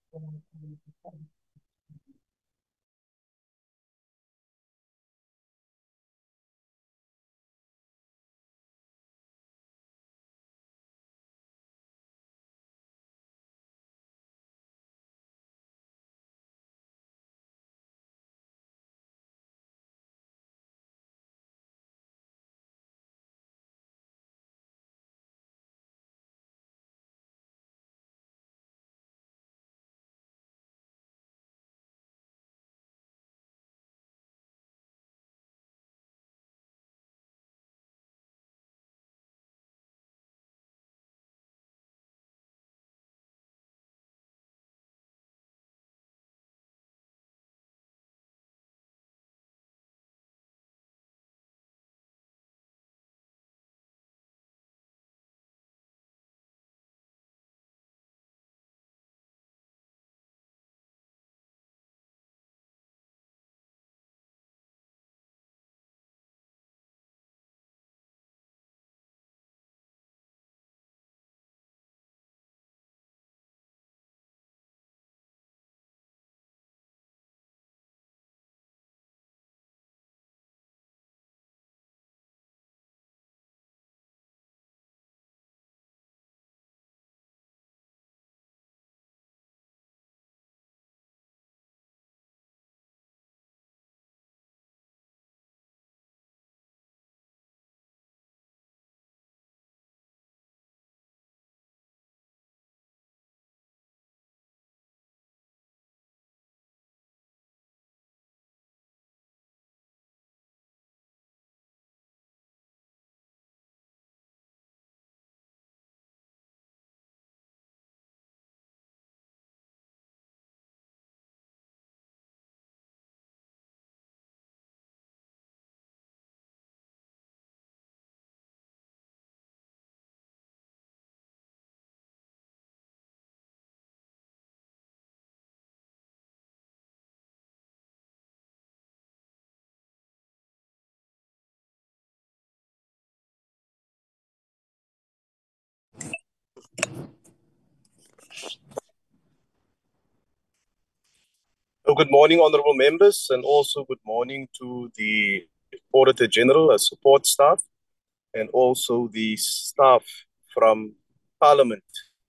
So good morning, honorable members, and also good morning to the Auditor General, support staff, and also the staff from Parliament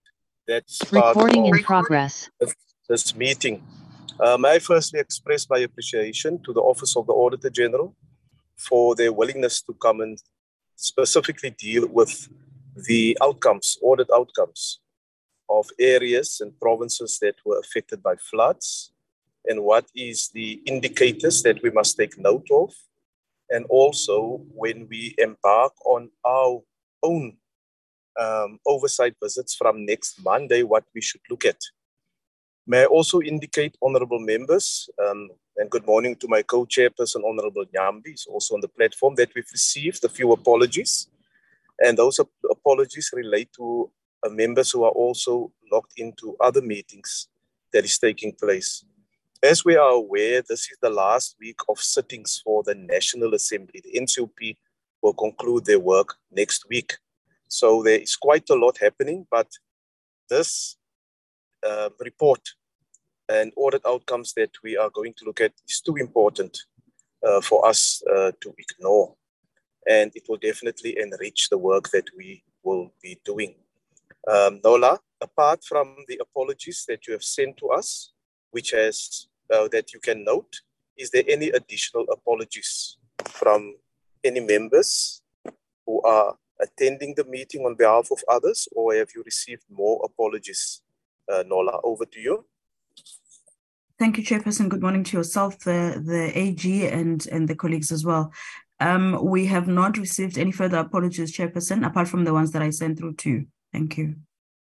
that's part Recording of in progress. this meeting. May I firstly express my appreciation to the Office of the Auditor General for their willingness to come and specifically deal with the outcomes, audit outcomes of areas and provinces that were affected by floods, and what is the indicators that we must take note of, and also when we embark on our own oversight visits from next Monday, what we should look at. May I also indicate, honorable members, and good morning to my co-chairperson, Honorable Nyambi, is also on the platform, that we've received a few apologies, and those apologies relate to members who are also logged into other meetings that is taking place. As we are aware, this is the last week of sittings for the National Assembly. The NCOP will conclude their work next week. So there is quite a lot happening, but this report and audit outcomes that we are going to look at is too important for us to ignore. And it will definitely enrich the work that we will be doing. Nola, apart from the apologies that you have sent to us, which has that you can note, is there any additional apologies from any members who are attending the meeting on behalf of others, or have you received more apologies? Nola, over to you. Thank you, Chairperson. Good morning to yourself, the AG, and the colleagues as well. We have not received any further apologies, Chairperson, apart from the ones that I sent through to you. Thank you.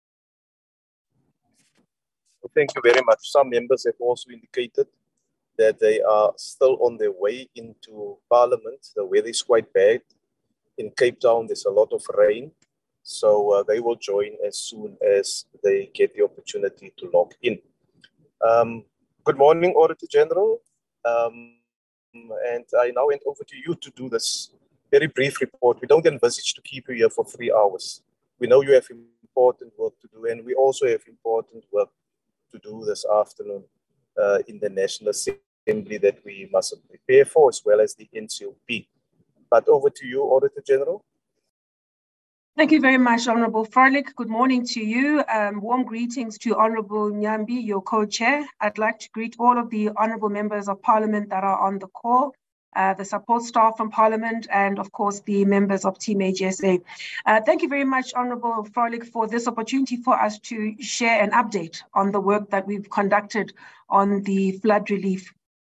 Thank you very much. Some members have also indicated that they are still on their way into Parliament. The weather is quite bad. In Cape Town, there's a lot of rain. So they will join as soon as they get the opportunity to log in. Good morning, Auditor General. And I now hand over to you to do this very brief report. We don't envisage to keep you here for 3 hours. We know you have important work to do, and we also have important work to do this afternoon in the National Assembly that we must prepare for, as well as the NCOP. But over to you, Auditor General. Thank you very much, Honourable Froelich. Good morning to you. Warm greetings to Honourable Nyambi, your co-chair. I'd like to greet all of the Honourable Members of Parliament that are on the call, the support staff from Parliament, and of course the members of Team AGSA. Thank you very much, Honourable Froelich, for this opportunity for us to share an update on the work that we've conducted on the flood relief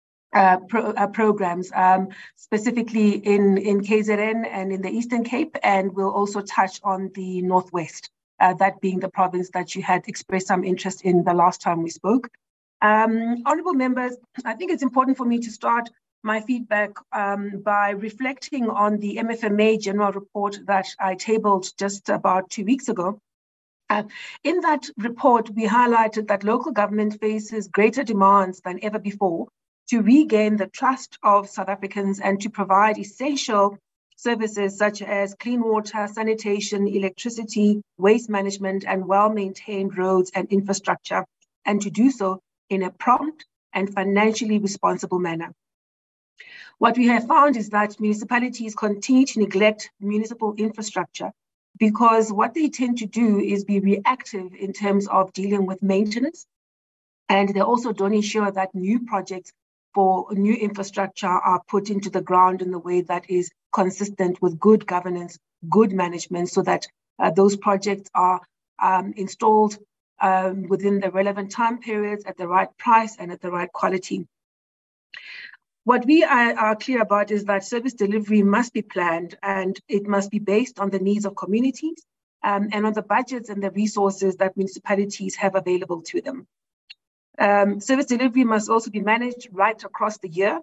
programs, specifically in KZN and in the Eastern Cape, and we'll also touch on the Northwest, that being the province that you had expressed some interest in the last time we spoke. Honourable members, I think it's important for me to start my feedback by reflecting on the MFMA general report that I tabled just about 2 weeks ago. In that report, we highlighted that local government faces greater demands than ever before to regain the trust of South Africans and to provide essential services such as clean water, sanitation, electricity, waste management, and well-maintained roads and infrastructure, and to do so in a prompt and financially responsible manner. What we have found is that municipalities continue to neglect municipal infrastructure because what they tend to do is be reactive in terms of dealing with maintenance, and they also don't ensure that new projects for new infrastructure are put into the ground in the way that is consistent with good governance, good management, so that those projects are installed within the relevant time periods at the right price and at the right quality. What we are clear about is that service delivery must be planned and it must be based on the needs of communities and on the budgets and the resources that municipalities have available to them. Service delivery must also be managed right across the year,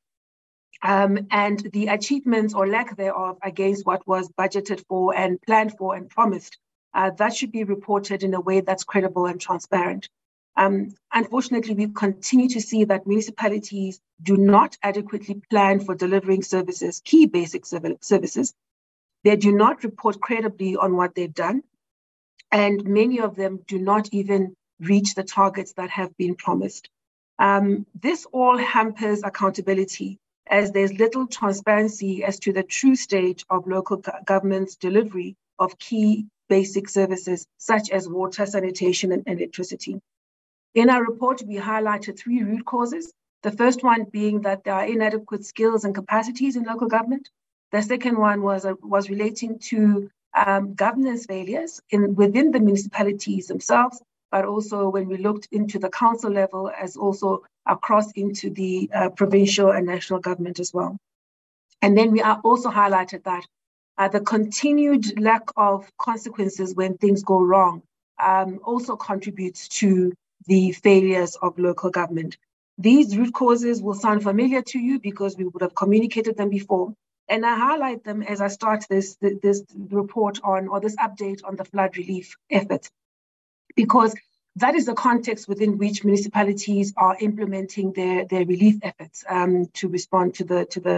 and the achievements or lack thereof against what was budgeted for and planned for and promised, that should be reported in a way that's credible and transparent. Unfortunately, we continue to see that municipalities do not adequately plan for delivering services, key basic services. They do not report credibly on what they've done, and many of them do not even reach the targets that have been promised. This all hampers accountability, as there's little transparency as to the true state of local government's delivery of key basic services, such as water, sanitation, and electricity. In our report, we highlighted 3 root causes. The first one being that there are inadequate skills and capacities in local government. The second one was relating to governance failures within the municipalities themselves, but also when we looked into the council level, as also across into the provincial and national government as well. And then we are also highlighted that the continued lack of consequences when things go wrong also contributes to the failures of local government. These root causes will sound familiar to you because we would have communicated them before. And I highlight them as I start this report on, or this update on the flood relief efforts, because that is the context within which municipalities are implementing their relief efforts to respond to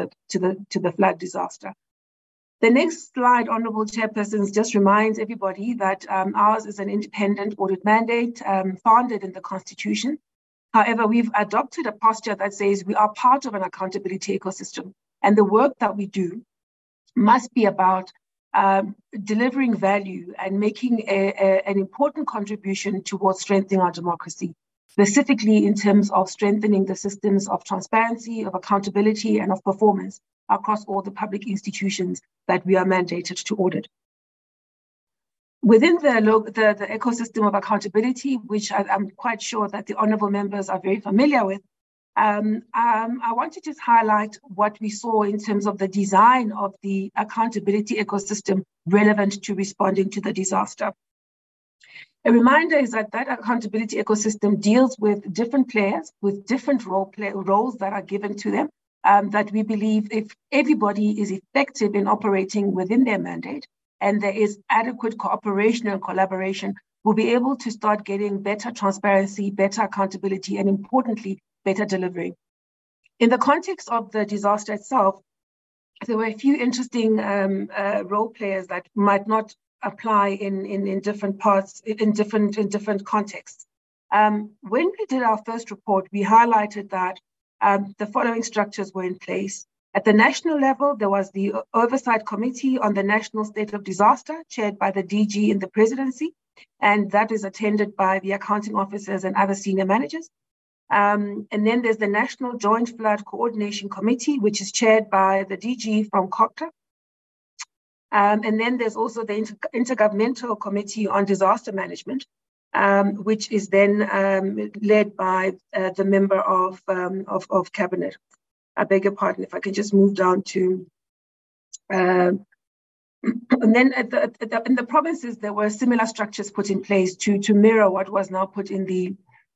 the flood disaster. The next slide, Honourable Chairpersons, just reminds everybody that ours is an independent audit mandate founded in the Constitution. However, we've adopted a posture that says we are part of an accountability ecosystem, and the work that we do must be about delivering value and making an important contribution towards strengthening our democracy, specifically in terms of strengthening the systems of transparency, of accountability, and of performance across all the public institutions that we are mandated to audit. Within the ecosystem of accountability, which I'm quite sure that the honourable members are very familiar with, I want to just highlight what we saw in terms of the design of the accountability ecosystem relevant to responding to the disaster. A reminder is that accountability ecosystem deals with different players with different roles that are given to them, that we believe if everybody is effective in operating within their mandate and there is adequate cooperation and collaboration, we'll be able to start getting better transparency, better accountability, and importantly, better delivery. In the context of the disaster itself, there were a few interesting role players that might not apply in different parts, in different contexts. When we did our first report, we highlighted that the following structures were in place. At the national level, there was the Oversight Committee on the National State of Disaster, chaired by the DG in the presidency, and that is attended by the accounting officers and other senior managers. And then there's the National Joint Flood Coordination Committee, which is chaired by the DG from COGTA. And then there's also the Intergovernmental Committee on Disaster Management, which is then led by the member of Cabinet. I beg your pardon, if I can just move down to, and then in the provinces, there were similar structures put in place to mirror what was now put in the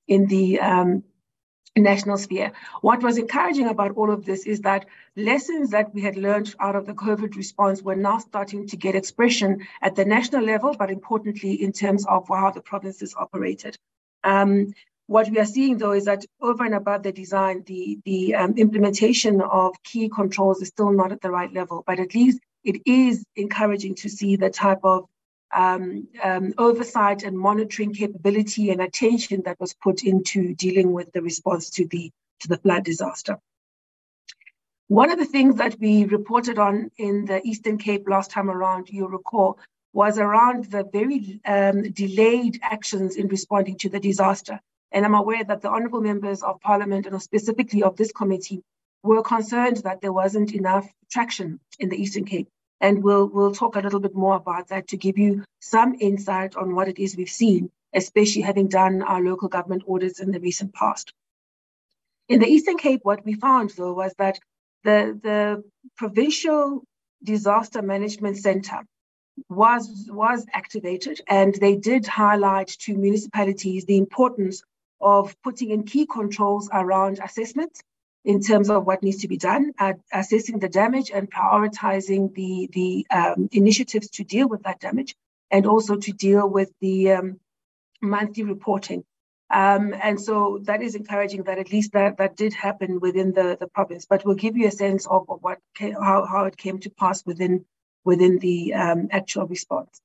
national sphere. What was encouraging about all of this is that lessons that we had learned out of the COVID response were now starting to get expression at the national level, but importantly in terms of how the provinces operated. What we are seeing, though, is that over and above the design, the implementation of key controls is still not at the right level, but at least it is encouraging to see the type of oversight and monitoring capability and attention that was put into dealing with the response to the flood disaster. One of the things that we reported on in the Eastern Cape last time around, you'll recall, was around the very delayed actions in responding to the disaster. And I'm aware that the honourable members of Parliament, and specifically of this committee, were concerned that there wasn't enough traction in the Eastern Cape. And we'll talk a little bit more about that to give you some insight on what it is we've seen, especially having done our local government audits in the recent past. In the Eastern Cape, what we found, though, was that the Provincial Disaster Management Centre was activated, and they did highlight to municipalities the importance of putting in key controls around assessments in terms of what needs to be done, assessing the damage and prioritizing the initiatives to deal with that damage, and also to deal with the monthly reporting. And so that is encouraging that at least that did happen within the province, but we'll give you a sense of how it came to pass within the actual response.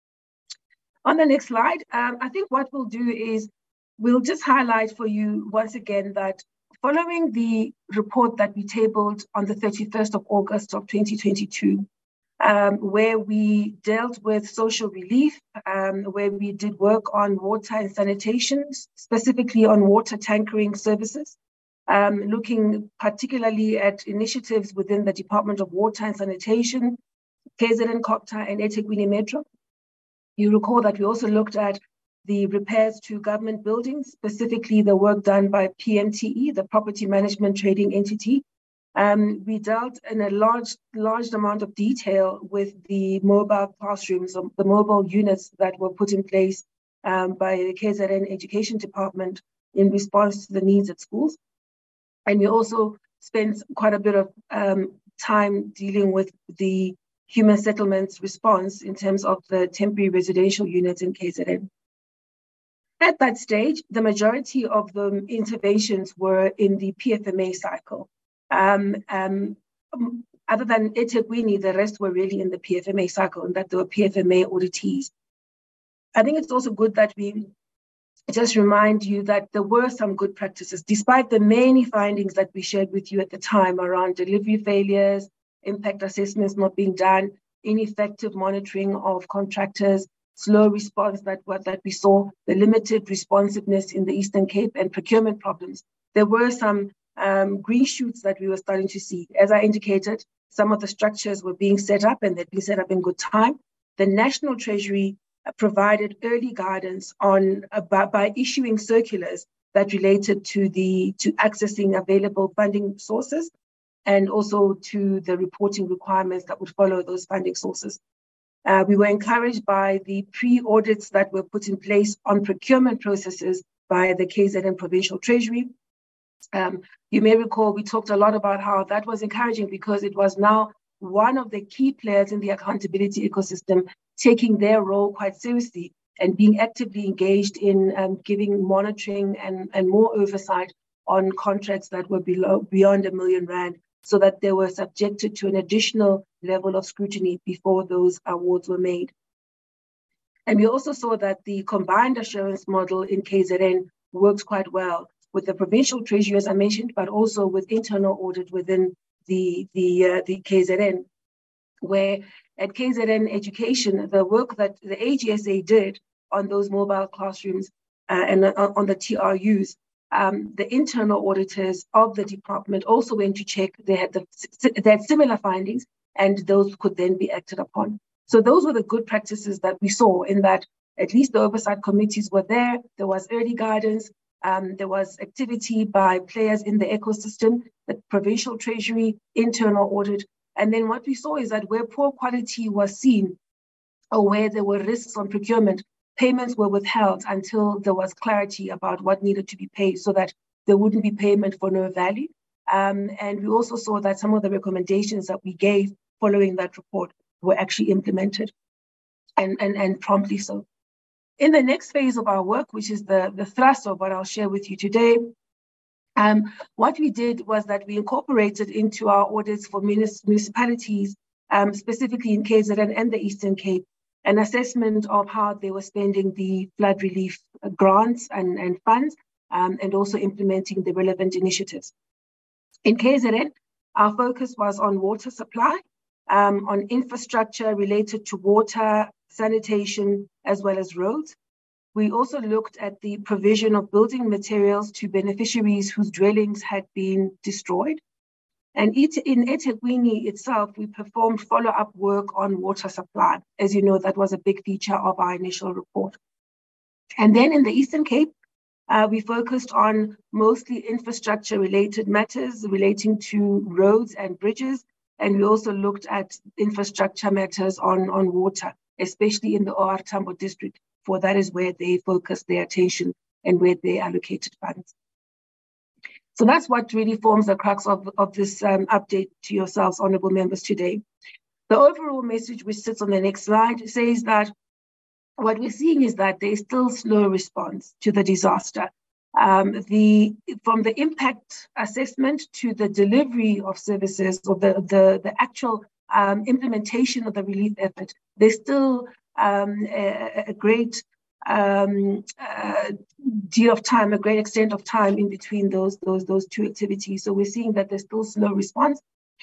On the next slide, I think what we'll do is we'll just highlight for you once again that following the report that we tabled on the 31st of August of 2022, where we dealt with social relief, where we did work on water and sanitation, specifically on water tankering services, looking particularly at initiatives within the Department of Water and Sanitation, KZN, COGTA, and eThekwini Metro. You recall that we also looked at the repairs to government buildings, specifically the work done by PMTE, the Property Management Trading Entity. We dealt in a large amount of detail with the mobile classrooms, the mobile units that were put in place by the KZN Education Department in response to the needs at schools. And we also spent quite a bit of time dealing with the human settlements response in terms of the temporary residential units in KZN. At that stage, the majority of the interventions were in the PFMA cycle. Other than eThekwini, the rest were really in the PFMA cycle, and that there were PFMA auditees. I think it's also good that we just remind you that there were some good practices, despite the many findings that we shared with you at the time around delivery failures, impact assessments not being done, ineffective monitoring of contractors, slow response that we saw, the limited responsiveness in the Eastern Cape, and procurement problems. There were some green shoots that we were starting to see. As I indicated, some of the structures were being set up, and they'd been set up in good time. The National Treasury provided early guidance by issuing circulars that related to accessing available funding sources, and also to the reporting requirements that would follow those funding sources. We were encouraged by the pre-audits that were put in place on procurement processes by the KZN Provincial Treasury. You may recall we talked a lot about how that was encouraging because it was now one of the key players in the accountability ecosystem taking their role quite seriously and being actively engaged in giving monitoring and more oversight on contracts that were beyond R1 million, so that they were subjected to an additional level of scrutiny before those awards were made. And we also saw that the combined assurance model in KZN worked quite well with the provincial treasury, as I mentioned, but also with internal audit within the KZN, where at KZN Education, the work that the AGSA did on those mobile classrooms and on the TRUs, the internal auditors of the department also went to check. They had similar findings, and those could then be acted upon. So those were the good practices that we saw, in that at least the oversight committees were there. There was early guidance. There was activity by players in the ecosystem, the provincial treasury, internal audit. And then what we saw is that where poor quality was seen, or where there were risks on procurement, payments were withheld until there was clarity about what needed to be paid, so that there wouldn't be payment for no value. And we also saw that some of the recommendations that we gave following that report were actually implemented, and promptly so. In the next phase of our work, which is the thrust of what I'll share with you today, what we did was that we incorporated into our audits for municipalities, specifically in KZN and the Eastern Cape, an assessment of how they were spending the flood relief grants and funds, and also implementing the relevant initiatives. In KZN, our focus was on water supply, on infrastructure related to water, sanitation, as well as roads. We also looked at the provision of building materials to beneficiaries whose dwellings had been destroyed. And in eThekwini itself, we performed follow-up work on water supply. As you know, that was a big feature of our initial report. And then in the Eastern Cape, we focused on mostly infrastructure-related matters relating to roads and bridges. And we also looked at infrastructure matters on water, especially in the OR Tambo district, for that is where they focused their attention and where they allocated funds. So that's what really forms the crux of this update to yourselves, honorable members, today. The overall message, which sits on the next slide, says that what we're seeing is that there is still slow response to the disaster. From the impact assessment to the delivery of services, or the actual implementation of the relief effort, there's still a great deal of time, a great extent of time in between those two activities. So we're seeing that there's still slow response.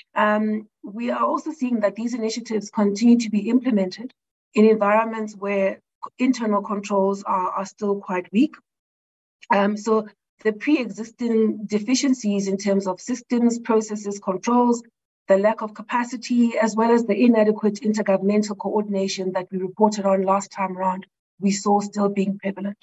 We are also seeing that these initiatives continue to be implemented in environments where internal controls are still quite weak. So the pre-existing deficiencies in terms of systems, processes, controls, the lack of capacity, as well as the inadequate intergovernmental coordination that we reported on last time around, we saw still being prevalent.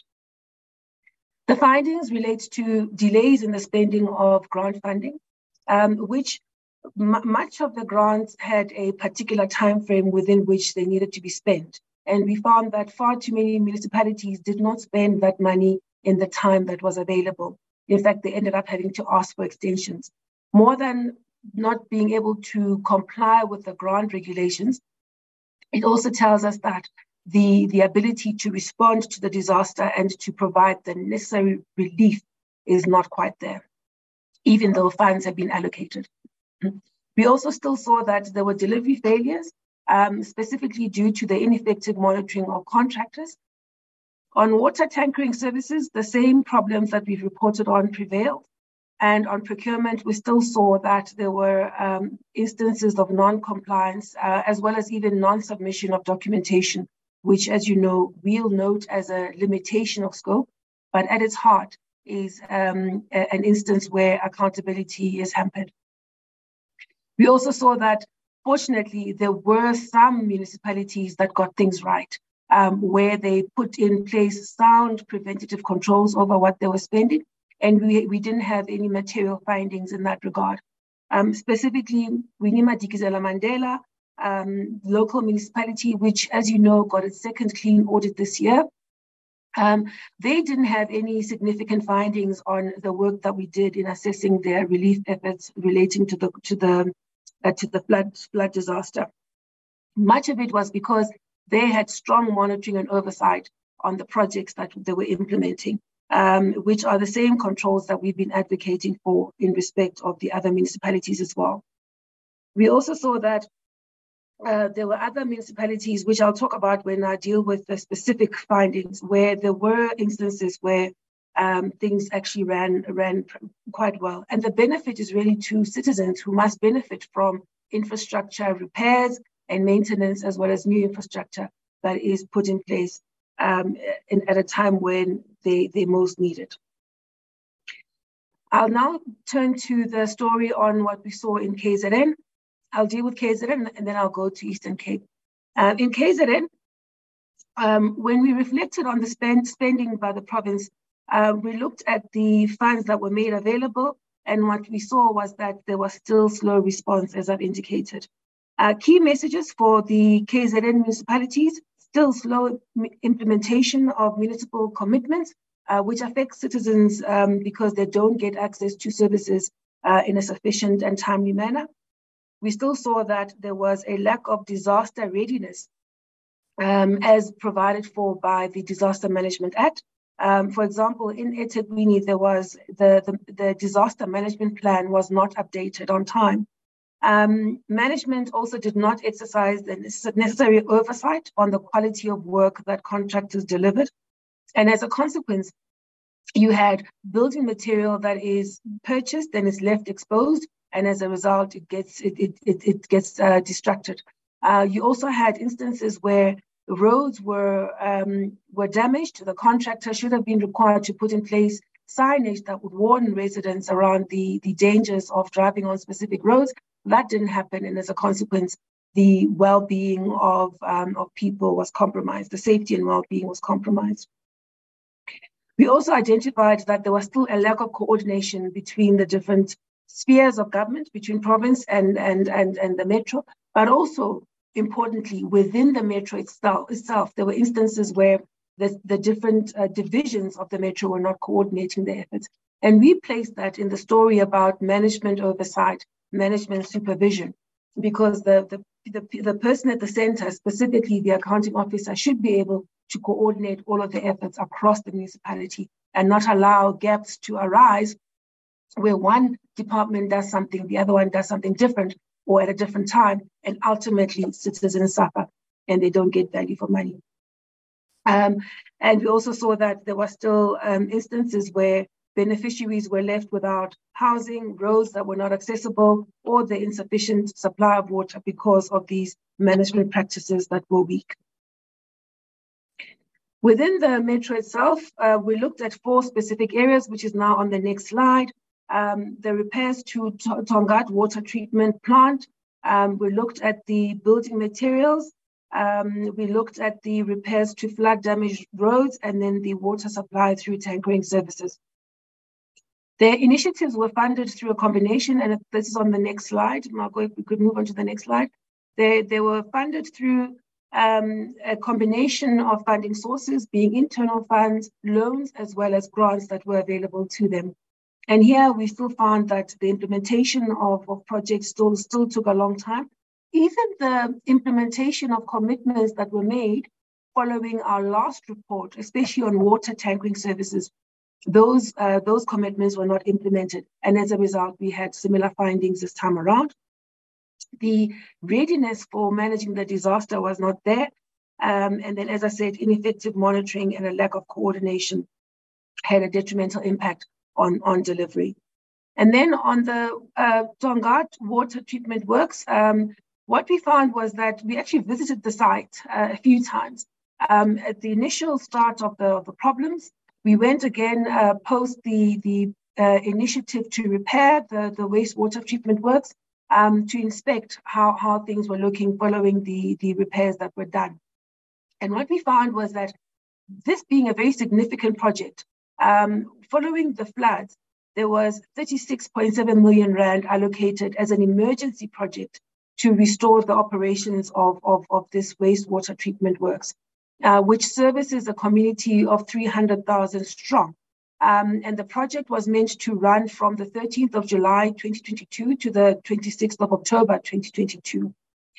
The findings relate to delays in the spending of grant funding, which much of the grants had a particular time frame within which they needed to be spent. And we found that far too many municipalities did not spend that money in the time that was available. In fact, they ended up having to ask for extensions. More than not being able to comply with the grant regulations, it also tells us that the ability to respond to the disaster and to provide the necessary relief is not quite there, even though funds have been allocated. We also still saw that there were delivery failures, specifically due to the ineffective monitoring of contractors. On water tankering services, the same problems that we've reported on prevailed. And on procurement, we still saw that there were instances of non-compliance, as well as even non-submission of documentation, which, as you know, we'll note as a limitation of scope, but at its heart is an instance where accountability is hampered. We also saw that, fortunately, there were some municipalities that got things right, where they put in place sound preventative controls over what they were spending. And we didn't have any material findings in that regard. Specifically, Winima Dikizela Mandela, local municipality, which, as you know, got its second clean audit this year. They didn't have any significant findings on the work that we did in assessing their relief efforts relating to the flood disaster. Much of it was because they had strong monitoring and oversight on the projects that they were implementing, which are the same controls that we've been advocating for in respect of the other municipalities as well. We also saw that there were other municipalities, which I'll talk about when I deal with the specific findings, where there were instances where things actually ran quite well. And the benefit is really to citizens who must benefit from infrastructure repairs and maintenance, as well as new infrastructure that is put in place at a time when they're most needed. I'll now turn to the story on what we saw in KZN. I'll deal with KZN and then I'll go to Eastern Cape. In KZN, when we reflected on the spending by the province, we looked at the funds that were made available, and what we saw was that there was still slow response, as I've indicated. Key messages for the KZN municipalities: still slow implementation of municipal commitments, which affects citizens because they don't get access to services in a sufficient and timely manner. We still saw that there was a lack of disaster readiness as provided for by the Disaster Management Act. For example, in eThekwini, there was the disaster management plan was not updated on time. Management also did not exercise the necessary oversight on the quality of work that contractors delivered. And as a consequence, you had building material that is purchased and is left exposed, and as a result, it gets destructed. You also had instances where roads were damaged. The contractor should have been required to put in place signage that would warn residents around the dangers of driving on specific roads. That didn't happen, and as a consequence, the well-being of people was compromised. The safety and well-being was compromised. We also identified that there was still a lack of coordination between the different spheres of government, between province and the metro, but also, importantly, within the metro itself, there were instances where the different divisions of the metro were not coordinating their efforts. And we placed that in the story about management oversight, management supervision, because the person at the center, specifically the accounting officer, should be able to coordinate all of the efforts across the municipality and not allow gaps to arise where one department does something, the other one does something different or at a different time, and ultimately citizens suffer and they don't get value for money. And we also saw that there were still instances where beneficiaries were left without housing, roads that were not accessible, or the insufficient supply of water because of these management practices that were weak. Within the metro itself, we looked at 4 specific areas, which is now on the next slide. The repairs to Tongaat water treatment plant. We looked at the building materials. We looked at the repairs to flood damaged roads, and then the water supply through tankering services. The initiatives were funded through a combination, and this is on the next slide. Marco, if we could move on to the next slide. They were funded through a combination of funding sources, being internal funds, loans, as well as grants that were available to them. And here we still found that the implementation of projects still took a long time. Even the implementation of commitments that were made following our last report, especially on water tankering services, those commitments were not implemented. And as a result, we had similar findings this time around. The readiness for managing the disaster was not there. And then, as I said, ineffective monitoring and a lack of coordination had a detrimental impact on delivery. And then on the Tongaat water treatment works, what we found was that we actually visited the site a few times. At the initial start of the problems, we went again post the initiative to repair the wastewater treatment works to inspect how things were looking following the repairs that were done. And what we found was that this being a very significant project, following the floods, there was 36.7 million rand allocated as an emergency project to restore the operations of this wastewater treatment works, which services a community of 300,000 strong. And the project was meant to run from the 13th of July 2022 to the 26th of October 2022.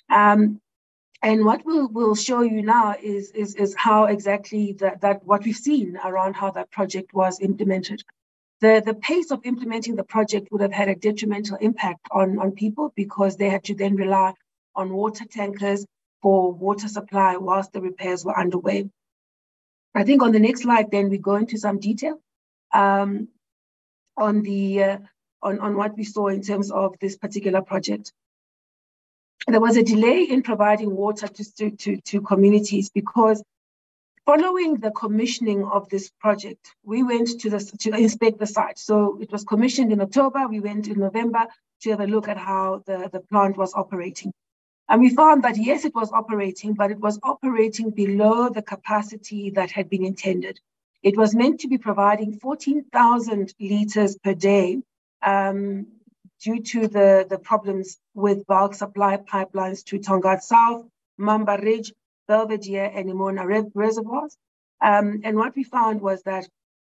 And what we'll show you now is how exactly that what we've seen around how that project was implemented. The pace of implementing the project would have had a detrimental impact on people because they had to then rely on water tankers for water supply whilst the repairs were underway. I think on the next slide, then we go into some detail. on what we saw in terms of this particular project. There was a delay in providing water to communities because following the commissioning of this project, we went to inspect the site. So it was commissioned in October. We went in November to have a look at how the plant was operating. And we found that, yes, it was operating, but it was operating below the capacity that had been intended. It was meant to be providing 14,000 liters per day due to the problems with bulk supply pipelines to Tongaat South, Mamba Ridge, Belvedere, and Imona reservoirs. And what we found was that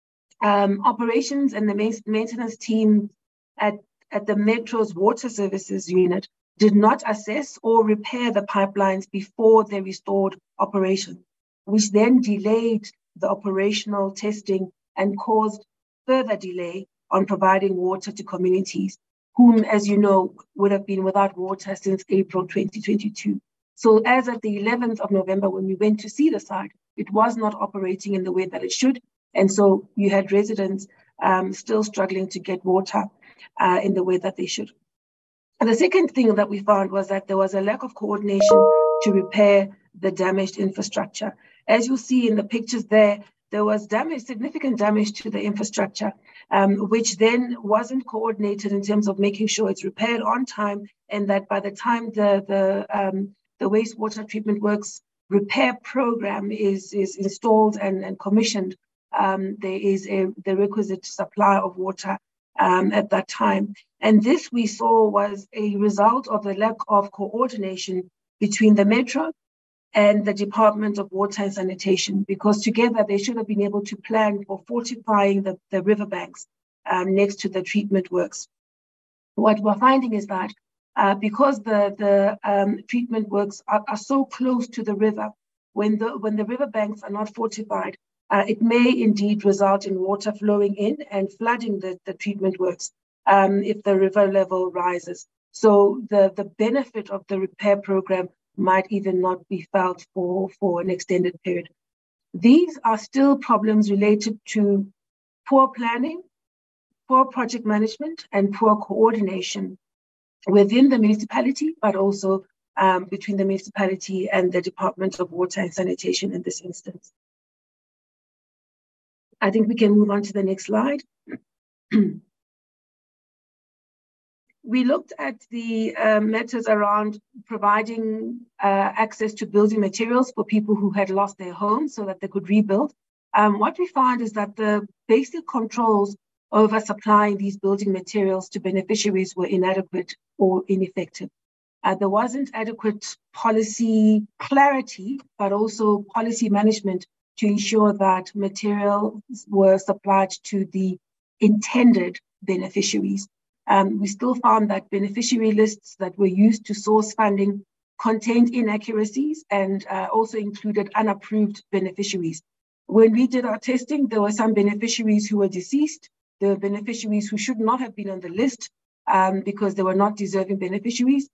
operations and the maintenance team at the Metro's water services unit did not assess or repair the pipelines before they restored operation, which then delayed the operational testing and caused further delay on providing water to communities, whom, as you know, would have been without water since April 2022. So as of the 11th of November, when we went to see the site, it was not operating in the way that it should. And so you had residents still struggling to get water in the way that they should. And the second thing that we found was that there was a lack of coordination to repair the damaged infrastructure. As you'll see in the pictures there was significant damage to the infrastructure, which then wasn't coordinated in terms of making sure it's repaired on time, and that by the time the wastewater treatment works repair program is installed and commissioned, there is the requisite supply of water at that time. And this we saw was a result of the lack of coordination between the Metro and the Department of Water and Sanitation, because together they should have been able to plan for fortifying the riverbanks next to the treatment works. What we're finding is that because the treatment works are so close to the river, when the riverbanks are not fortified, it may indeed result in water flowing in and flooding the treatment works if the river level rises. So the benefit of the repair program might even not be felt for an extended period. These are still problems related to poor planning, poor project management, and poor coordination within the municipality, but also between the municipality and the Department of Water and Sanitation in this instance. I think we can move on to the next slide. We looked at the matters around providing access to building materials for people who had lost their homes so that they could rebuild. What we found is that the basic controls over supplying these building materials to beneficiaries were inadequate or ineffective. There wasn't adequate policy clarity, but also policy management to ensure that materials were supplied to the intended beneficiaries. We still found that beneficiary lists that were used to source funding contained inaccuracies and also included unapproved beneficiaries. When we did our testing, there were some beneficiaries who were deceased. There were beneficiaries who should not have been on the list because they were not deserving beneficiaries.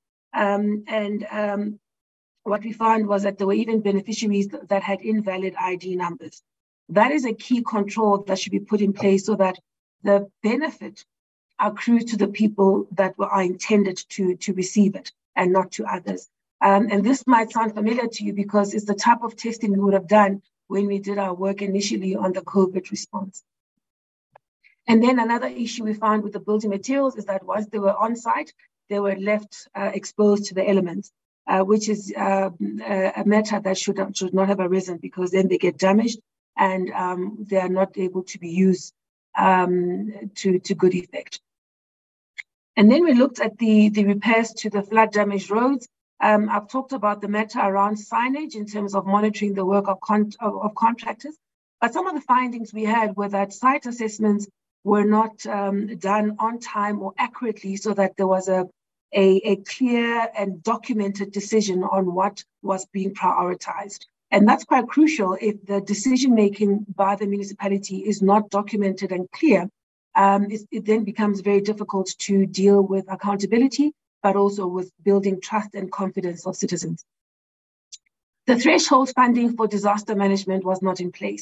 What we found was that there were even beneficiaries that had invalid ID numbers. That is a key control that should be put in place so that the benefit accrues to the people that are intended to receive it and not to others. And this might sound familiar to you because it's the type of testing we would have done when we did our work initially on the COVID response. And then another issue we found with the building materials is that once they were on site, they were left exposed to the elements, which is a matter that should not have arisen because then they get damaged and they are not able to be used to good effect. And then we looked at the repairs to the flood damaged roads. I've talked about the matter around signage in terms of monitoring the work of contractors, but some of the findings we had were that site assessments were not done on time or accurately so that there was a clear and documented decision on what was being prioritized. And that's quite crucial. If the decision-making by the municipality is not documented and clear, it then becomes very difficult to deal with accountability, but also with building trust and confidence of citizens. The threshold funding for disaster management was not in place.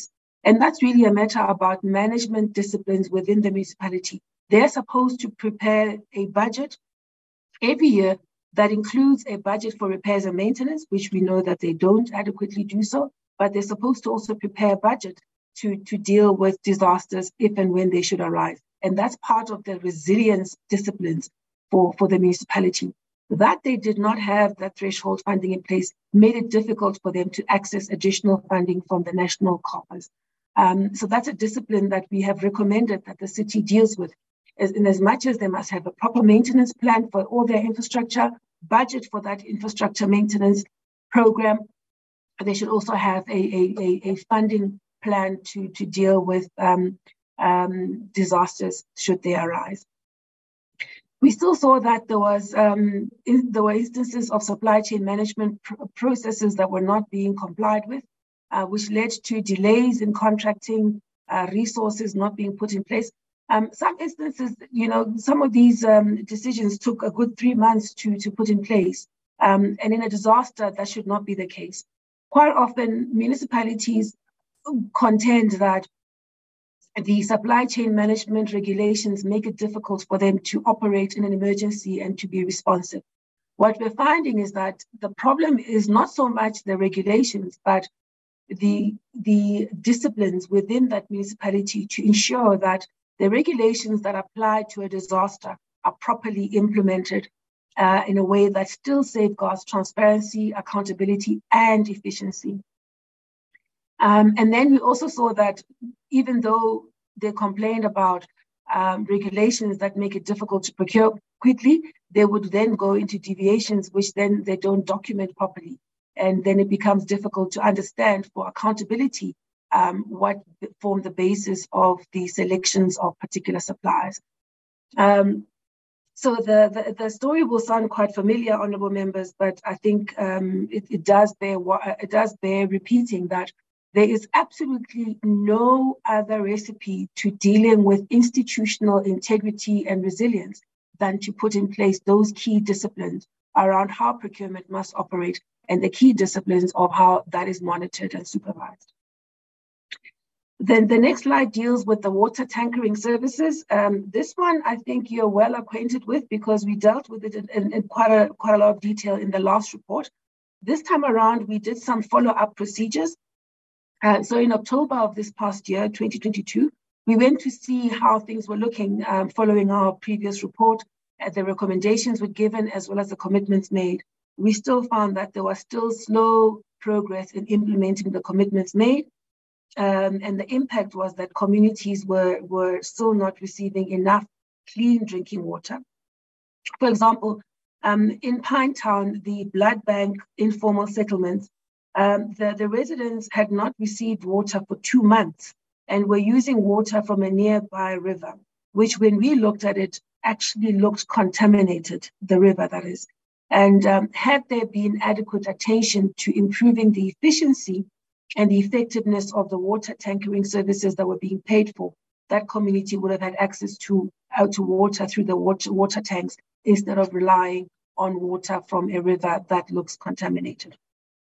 And that's really a matter about management disciplines within the municipality. They're supposed to prepare a budget every year that includes a budget for repairs and maintenance, which we know that they don't adequately do so, but they're supposed to also prepare a budget to deal with disasters if and when they should arise. And that's part of the resilience disciplines for the municipality. That they did not have that threshold funding in place made it difficult for them to access additional funding from the national coffers. So that's a discipline that we have recommended that the city deals with. In as much as they must have a proper maintenance plan for all their infrastructure, budget for that infrastructure maintenance program, they should also have a funding plan to deal with disasters should they arise. We still saw that there were instances of supply chain management processes that were not being complied with, which led to delays in contracting, resources not being put in place. Some instances, some of these decisions took a good 3 months to put in place. And in a disaster, that should not be the case. Quite often, municipalities contend that the supply chain management regulations make it difficult for them to operate in an emergency and to be responsive. What we're finding is that the problem is not so much the regulations, but the disciplines within that municipality to ensure that the regulations that apply to a disaster are properly implemented in a way that still safeguards transparency, accountability, and efficiency. And then we also saw that even though they complained about regulations that make it difficult to procure quickly, they would then go into deviations, which then they don't document properly. And then it becomes difficult to understand for accountability what form the basis of the selections of particular suppliers. So the story will sound quite familiar, honourable members, but I think it does bear repeating that there is absolutely no other recipe to dealing with institutional integrity and resilience than to put in place those key disciplines around how procurement must operate and the key disciplines of how that is monitored and supervised. Then the next slide deals with the water tankering services. This one, I think you're well acquainted with because we dealt with it in quite a lot of detail in the last report. This time around, we did some follow-up procedures. So in October of this past year, 2022, we went to see how things were looking following our previous report. The recommendations were given as well as the commitments made. We still found that there was still slow progress in implementing the commitments made. And the impact was that communities were still not receiving enough clean drinking water. For example, in Pinetown, the blood bank informal settlements, the residents had not received water for 2 months and were using water from a nearby river, which when we looked at it, actually looked contaminated, the river that is. And had there been adequate attention to improving the efficiency and the effectiveness of the water tankering services that were being paid for, that community would have had access to water through the water tanks instead of relying on water from a river that looks contaminated.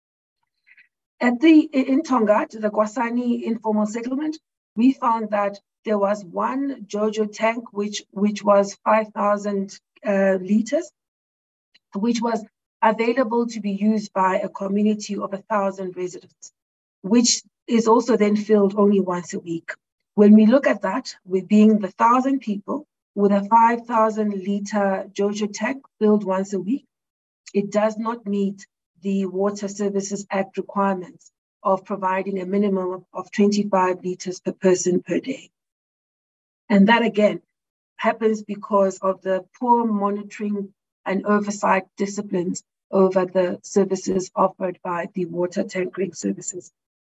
In Tongaat, the Kwasani informal settlement, we found that there was one JoJo tank, which was 5,000 liters, which was available to be used by a community of 1,000 residents, which is also then filled only once a week. When we look at that, with being the 1,000 people with a 5,000 liter JoJo tank filled once a week, it does not meet the Water Services Act requirements of providing a minimum of 25 liters per person per day. And that again happens because of the poor monitoring and oversight disciplines over the services offered by the water tankering services.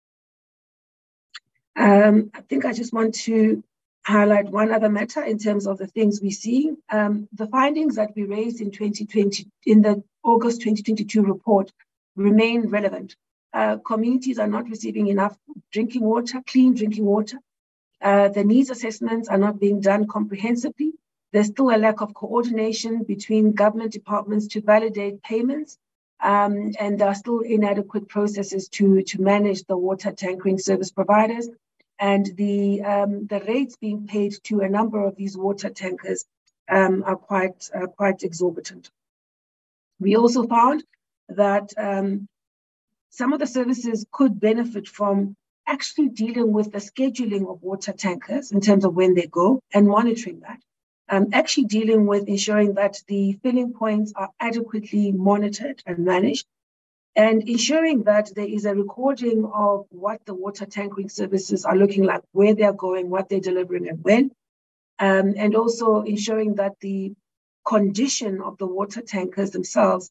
I think I just want to highlight one other matter in terms of the things we're seeing. The findings that we raised in 2020, in the August 2022 report, remain relevant. Communities are not receiving enough drinking water, clean drinking water. The needs assessments are not being done comprehensively. There's still a lack of coordination between government departments to validate payments, and there are still inadequate processes to manage the water tankering service providers. and the rates being paid to a number of these water tankers are quite exorbitant. We also found that some of the services could benefit from actually dealing with the scheduling of water tankers in terms of when they go and monitoring that. Actually dealing with ensuring that the filling points are adequately monitored and managed, and ensuring that there is a recording of what the water tankering services are looking like, where they're going, what they're delivering and when, and also ensuring that the condition of the water tankers themselves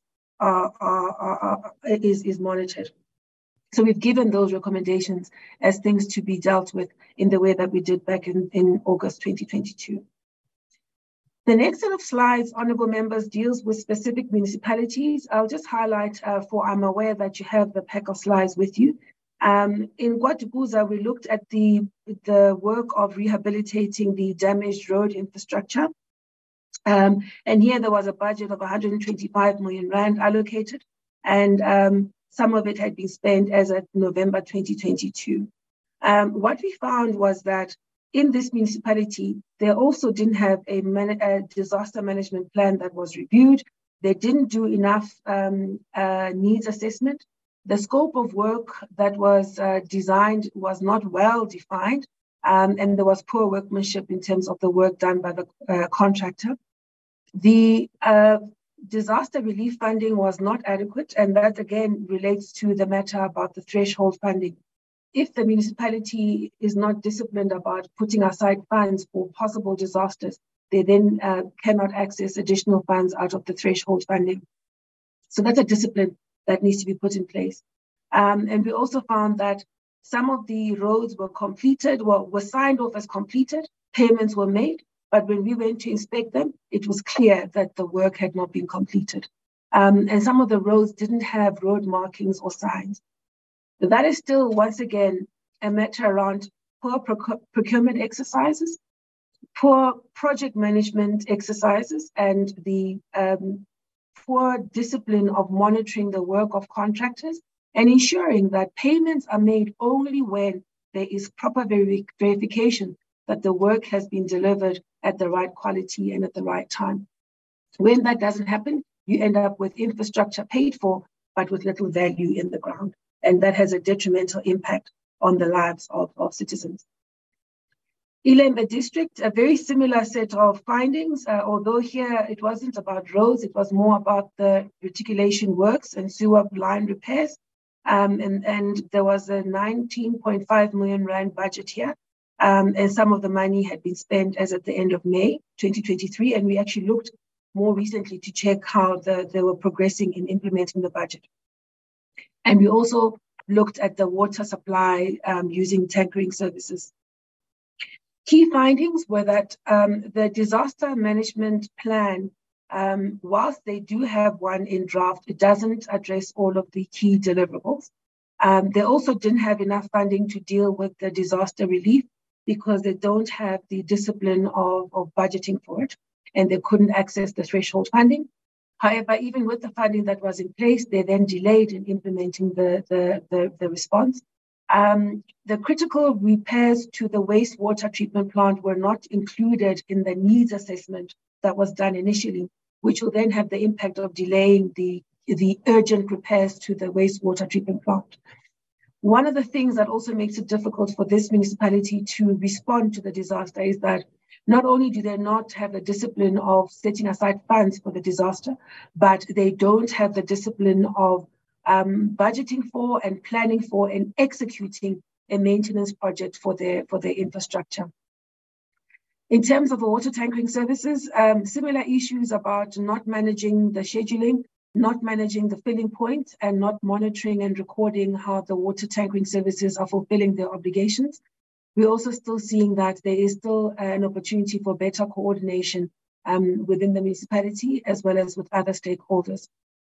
is monitored. So we've given those recommendations as things to be dealt with in the way that we did back in August 2022. The next set of slides, honourable members, deals with specific municipalities. I'll just highlight, for I'm aware that you have the pack of slides with you. In KwaDukuza, we looked at the work of rehabilitating the damaged road infrastructure. And here there was a budget of 125 million rand allocated, and some of it had been spent as of November 2022. What we found was that in this municipality, they also didn't have a disaster management plan that was reviewed. They didn't do enough needs assessment. The scope of work that was designed was not well defined, and there was poor workmanship in terms of the work done by the contractor. The disaster relief funding was not adequate, and that again relates to the matter about the threshold funding. If the municipality is not disciplined about putting aside funds for possible disasters, they then cannot access additional funds out of the threshold funding. So that's a discipline that needs to be put in place. And we also found that some of the roads were completed, were signed off as completed, payments were made, but when we went to inspect them, it was clear that the work had not been completed. And some of the roads didn't have road markings or signs. That is still, once again, a matter around poor procurement exercises, poor project management exercises, and the poor discipline of monitoring the work of contractors and ensuring that payments are made only when there is proper verification that the work has been delivered at the right quality and at the right time. When that doesn't happen, you end up with infrastructure paid for, but with little value in the ground. And that has a detrimental impact on the lives of citizens. Ilembe district, a very similar set of findings, although here it wasn't about roads, it was more about the reticulation works and sewer line repairs. And there was a 19.5 million rand budget here. And some of the money had been spent as at the end of May 2023. And we actually looked more recently to check how they were progressing in implementing the budget. And we also looked at the water supply using tankering services. Key findings were that the disaster management plan, whilst they do have one in draft, it doesn't address all of the key deliverables. They also didn't have enough funding to deal with the disaster relief because they don't have the discipline of budgeting for it, and they couldn't access the threshold funding. However, even with the funding that was in place, they then delayed in implementing the response. The critical repairs to the wastewater treatment plant were not included in the needs assessment that was done initially, which will then have the impact of delaying the urgent repairs to the wastewater treatment plant. One of the things that also makes it difficult for this municipality to respond to the disaster is that not only do they not have the discipline of setting aside funds for the disaster, but they don't have the discipline of budgeting for and planning for and executing a maintenance project for their infrastructure. In terms of the water tankering services, similar issues about not managing the scheduling, not managing the filling points, and not monitoring and recording how the water tankering services are fulfilling their obligations. We're also still seeing that there is still an opportunity for better coordination within the municipality as well as with other stakeholders.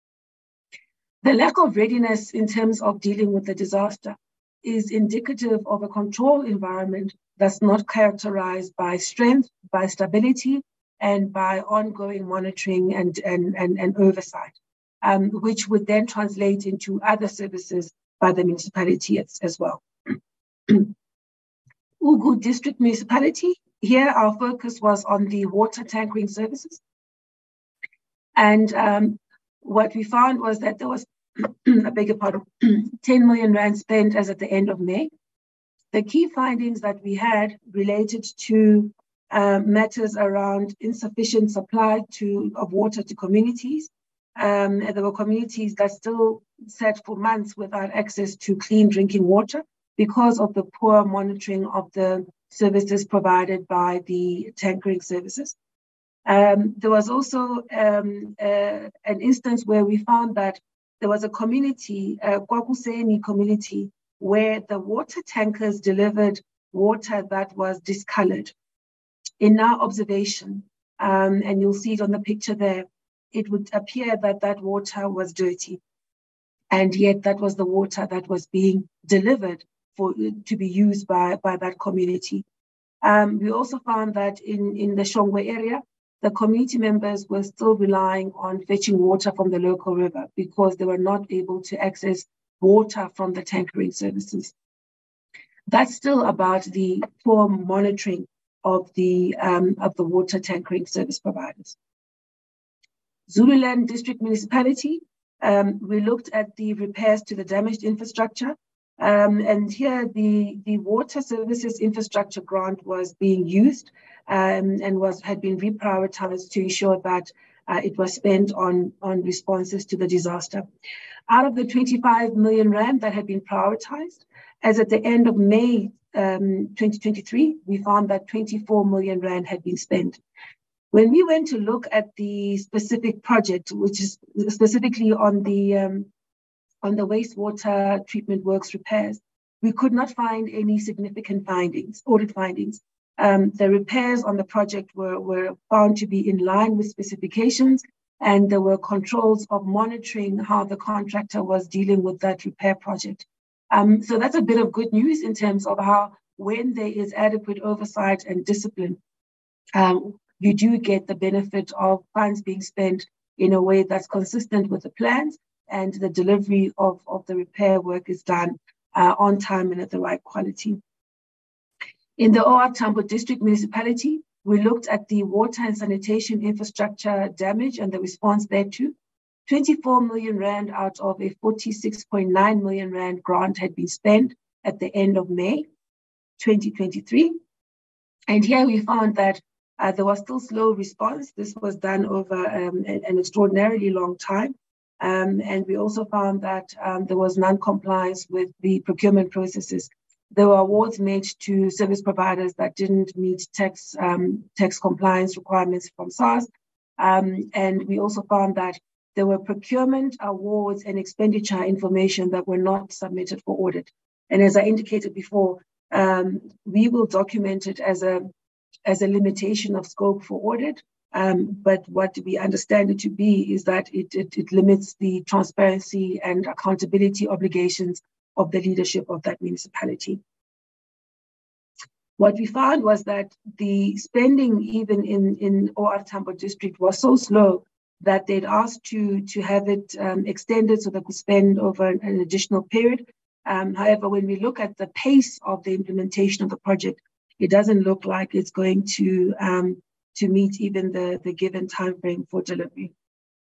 The lack of readiness in terms of dealing with the disaster is indicative of a control environment that's not characterized by strength, by stability, and by ongoing monitoring and oversight, which would then translate into other services by the municipality as well. Ugu District Municipality. Here, our focus was on the water tankering services. And what we found was that there was, I beg your pardon, 10 million rand spent as at the end of May. The key findings that we had related to matters around insufficient supply of water to communities. And there were communities that still sat for months without access to clean drinking water because of the poor monitoring of the services provided by the tankering services. There was also an instance where we found that there was a community, Kwakuseni community, where the water tankers delivered water that was discolored. In our observation, and you'll see it on the picture there, it would appear that that water was dirty. And yet that was the water that was being delivered to be used by that community. We also found that in the Shongwe area, the community members were still relying on fetching water from the local river because they were not able to access water from the tankering services. That's still about the poor monitoring of the water tankering service providers. Zululand District Municipality, we looked at the repairs to the damaged infrastructure. And here the water services infrastructure grant was being used and had been reprioritized to ensure that it was spent on responses to the disaster. Out of the 25 million rand that had been prioritized, as at the end of May 2023, we found that 24 million rand had been spent. When we went to look at the specific project, which is specifically on the wastewater treatment works repairs, we could not find any significant audit findings. The repairs on the project were found to be in line with specifications, and there were controls of monitoring how the contractor was dealing with that repair project. So that's a bit of good news in terms of how, when there is adequate oversight and discipline, you do get the benefit of funds being spent in a way that's consistent with the plans, and the delivery of the repair work is done on time and at the right quality. In the OR Tambo District Municipality, we looked at the water and sanitation infrastructure damage and the response thereto. 24 million rand out of a 46.9 million rand grant had been spent at the end of May 2023. And here we found that there was still slow response. This was done over an extraordinarily long time. And we also found that there was non-compliance with the procurement processes. There were awards made to service providers that didn't meet tax compliance requirements from SARS. And we also found that there were procurement awards and expenditure information that were not submitted for audit. And as I indicated before, we will document it as a limitation of scope for audit. But what we understand it to be is that it limits the transparency and accountability obligations of the leadership of that municipality. What we found was that the spending even in OR Tambo district was so slow that they'd asked to have it extended so they could spend over an additional period. However, when we look at the pace of the implementation of the project, it doesn't look like it's going to meet even the given time frame for delivery.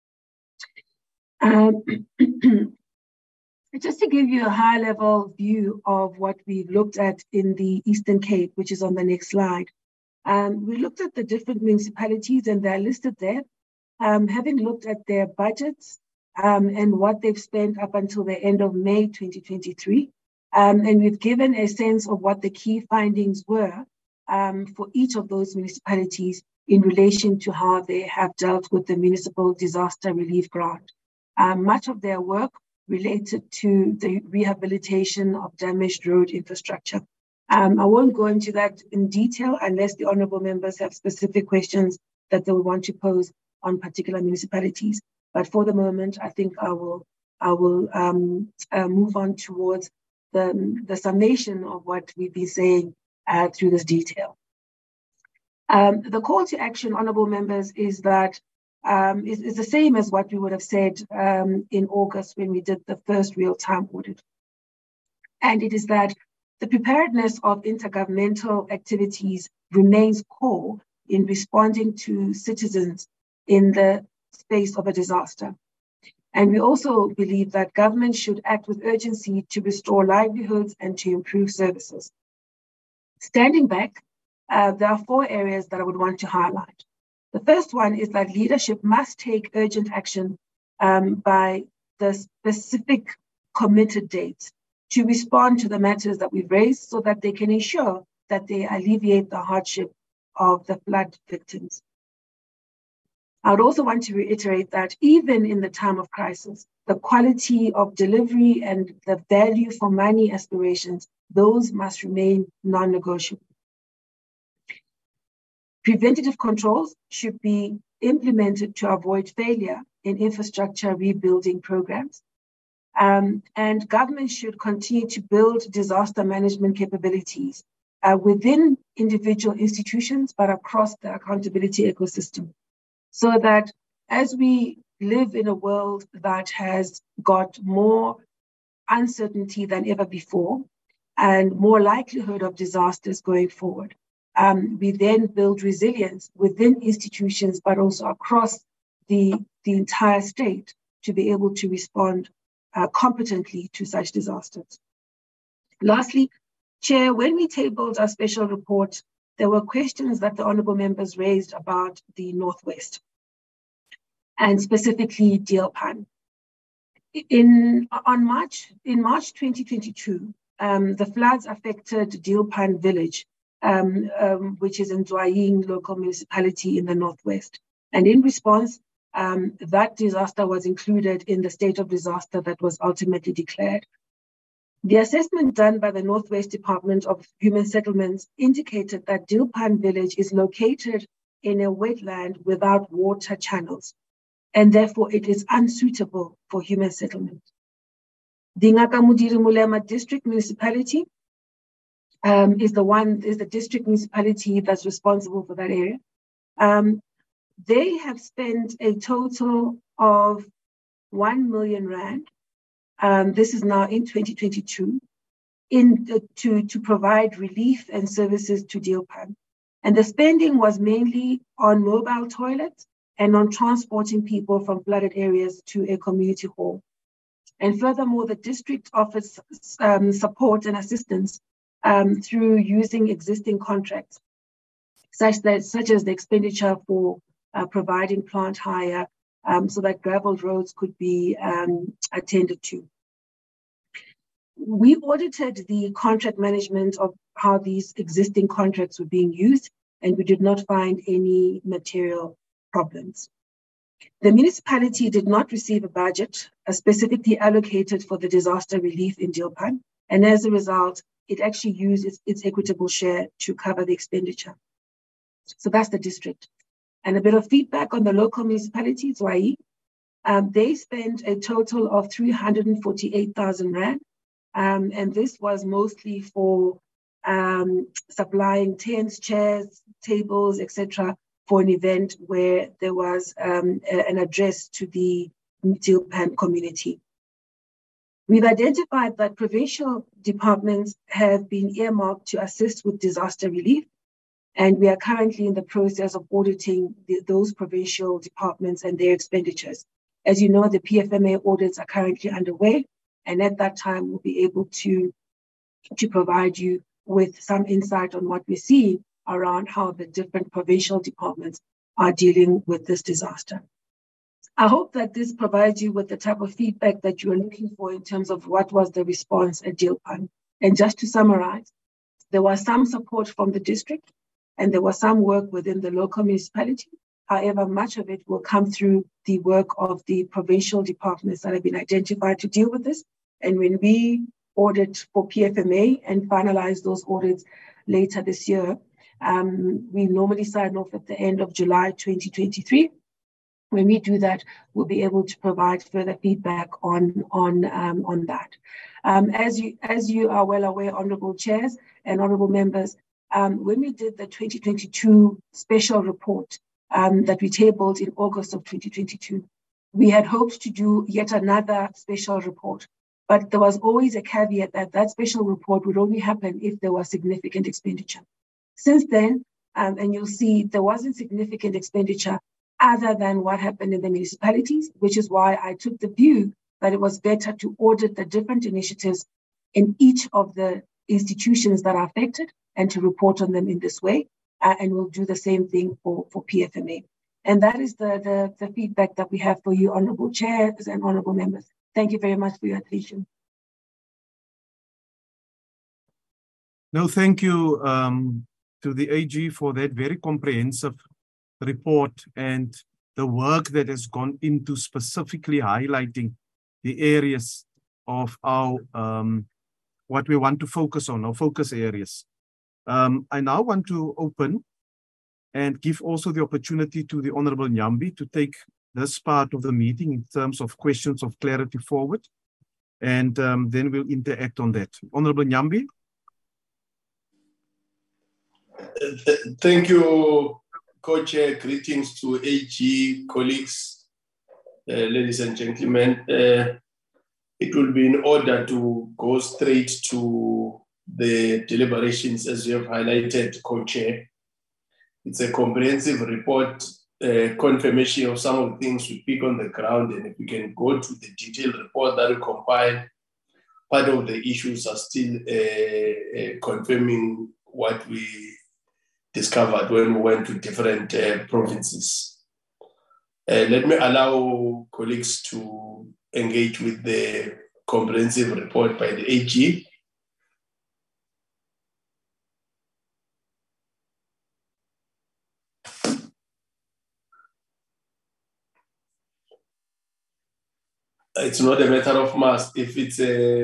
Just to give you a high-level view of what we've looked at in the Eastern Cape, which is on the next slide, we looked at the different municipalities and they're listed there. Having looked at their budgets and what they've spent up until the end of May 2023, and we've given a sense of what the key findings were for each of those municipalities in relation to how they have dealt with the Municipal Disaster Relief Grant. Much of their work related to the rehabilitation of damaged road infrastructure. I won't go into that in detail unless the honourable members have specific questions that they will want to pose on particular municipalities. But for the moment, I think I will move on towards the summation of what we've been saying through this detail. The call to action, honourable members, is that is the same as what we would have said in August when we did the first real-time audit. And it is that The preparedness of intergovernmental activities remains core in responding to citizens in the space of a disaster. And we also believe that government should act with urgency to restore livelihoods and to improve services. Standing back, there are 4 areas that I would want to highlight. The first one is that leadership must take urgent action by the specific committed dates to respond to the matters that we've raised so that they can ensure that they alleviate the hardship of the flood victims. I would also want to reiterate that even in the time of crisis, the quality of delivery and the value for money aspirations, those must remain non-negotiable. Preventative controls should be implemented to avoid failure in infrastructure rebuilding programs. And government should continue to build disaster management capabilities within individual institutions, but across the accountability ecosystem. So that as we live in a world that has got more uncertainty than ever before and more likelihood of disasters going forward, we then build resilience within institutions, but also across the entire state to be able to respond competently to such disasters. Lastly, Chair, when we tabled our special report, there were questions that the honourable members raised about the Northwest, and specifically Deelpan. In March 2022, the floods affected Deelpan village, which is in Dzwaying local municipality in the Northwest. And in response, that disaster was included in the state of disaster that was ultimately declared. The assessment done by the Northwest Department of Human Settlements indicated that Deelpan village is located in a wetland without water channels, and therefore it is unsuitable for human settlement. The Ngaka Mudiri Mulema district municipality is the district municipality that's responsible for that area. They have spent a total of 1 million rand. This is now in 2022, to provide relief and services to Deelpan. And the spending was mainly on mobile toilets and on transporting people from flooded areas to a community hall. And furthermore, the district offers support and assistance through using existing contracts, such as the expenditure for providing plant hire so that gravel roads could be attended to. We audited the contract management of how these existing contracts were being used, and we did not find any material problems. The municipality did not receive a budget specifically allocated for the disaster relief in Deelpan, and as a result, it actually used its equitable share to cover the expenditure. So that's the district. And a bit of feedback on the local municipality, Dzwaying. They spent a total of 348,000 rand, and this was mostly for supplying tents, chairs, tables, etc., for an event where there was an address to the Deelpan community. We've identified that provincial departments have been earmarked to assist with disaster relief, and we are currently in the process of auditing those provincial departments and their expenditures. As you know, the PFMA audits are currently underway, and at that time, we'll be able to provide you with some insight on what we're seeing around how the different provincial departments are dealing with this disaster. I hope that this provides you with the type of feedback that you are looking for in terms of what was the response at Deelpan. And just to summarize, there was some support from the district, and there was some work within the local municipality. However, much of it will come through the work of the provincial departments that have been identified to deal with this. And when we audit for PFMA and finalize those audits later this year, we normally sign off at the end of July 2023. When we do that, we'll be able to provide further feedback on that. As you are well aware, honourable chairs and honourable members, when we did the 2022 special report that we tabled in August of 2022, we had hoped to do yet another special report. But there was always a caveat that that special report would only happen if there was significant expenditure. Since then, and you'll see there wasn't significant expenditure other than what happened in the municipalities, which is why I took the view that it was better to audit the different initiatives in each of the institutions that are affected and to report on them in this way. And we'll do the same thing for PFMA. And that is the feedback that we have for you, Honourable Chairs and Honourable Members. Thank you very much for your attention. No, thank you to the AG for that very comprehensive report and the work that has gone into specifically highlighting the areas of our what we want to focus on, our focus areas. I now want to open and give also the opportunity to the Honourable Nyambi to take this part of the meeting in terms of questions of clarity forward, and then we'll interact on that. Honourable Nyambi. Thank you, Co-Chair. Greetings to AG, colleagues, ladies and gentlemen. It will be in order to go straight to the deliberations as you have highlighted, Co-Chair. It's a comprehensive report, confirmation of some of the things we pick on the ground, and if we can go to the detailed report that we compiled, part of the issues are still confirming what we discovered when we went to different provinces. Let me allow colleagues to engage with the comprehensive report by the AG. It's not a matter of must. If it's